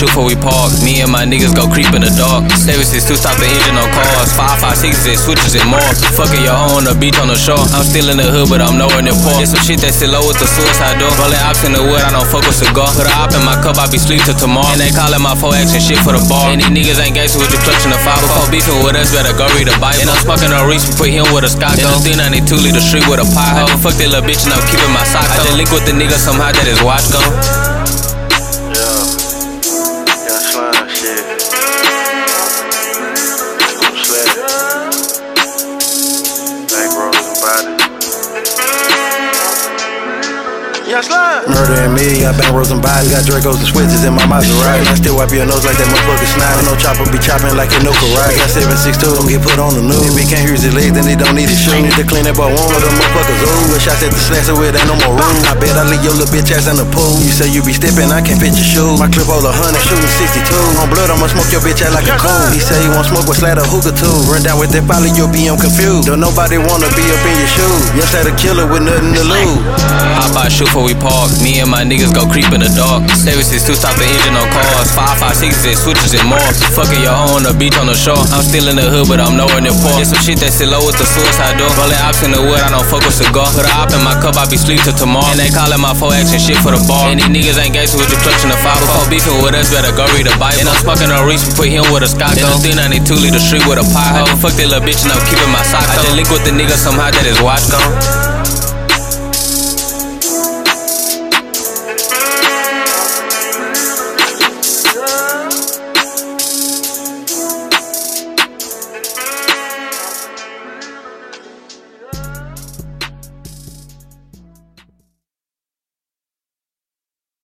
shoot before we park. Me and my niggas go creep in the dark. 762 stop the engine on cars. 556 it switches and more. Fucking your own on the beach on the shore. I'm still in the hood, but I'm nowhere near poor. There's some shit that's still low with the suicide door. Rolling ops in the wood, I don't fuck with cigar. Put a op in my cup, I be sleep till tomorrow. And they callin' my 4 action shit for the bar. And these niggas ain't gangster with the clutch in the 5. Before beefing with us, better go read the Bible. And I'm smoking on Reese, put him with a Scott gun. And the 392 lead the street with a pie. Fuck that little bitch and I'm keeping my socks on. I just link with the nigga somehow that his watch gone. Murder and me, got bankrolls and bodies. Got Dracos and switches in my Maserati. I still wipe your nose like that motherfucker snide. No chopper be chopping like a no karate. Got 762, don't get put on the news. If he can't use his legs, then he don't need his shoes. Need to clean that boy one with them motherfuckers. Ooh, with shots at the slasher with ain't no more room. I bet I leave your little bitch ass in the pool. You say you be stepping, I can't fit your shoes. My clip hold 100, shooting 62. On blood, I'ma smoke your bitch out like a coon. He say he want smoke with Slatter hookah too. Run down with that follow, you'll be confused. Don't nobody wanna be up in your shoes. Yes, had a killer with nothing to lose. Hop out, shoot before we park. Me and my niggas go creep in the dark. 762 stop the engine on cars. 556 it switches and more. Fucking your own on the beach on the shore. I'm still in the hood, but I'm nowhere near poor. There's some shit that's still low with the suicide door. Rolling ops in the wood, I don't fuck with cigar. Put a op in my cup, I be sleep till tomorrow. And they callin' my 4 action shit for the bar. And these niggas ain't gangster with the clutch in the 5. Before beefing with us, better go read the Bible. And I'm smoking on Reese, put him with a Scott gun. And the 392 lead the street with a pie. Fuck that little bitch and I'm keeping my socks on. I just link with the nigga somehow that his watch gone.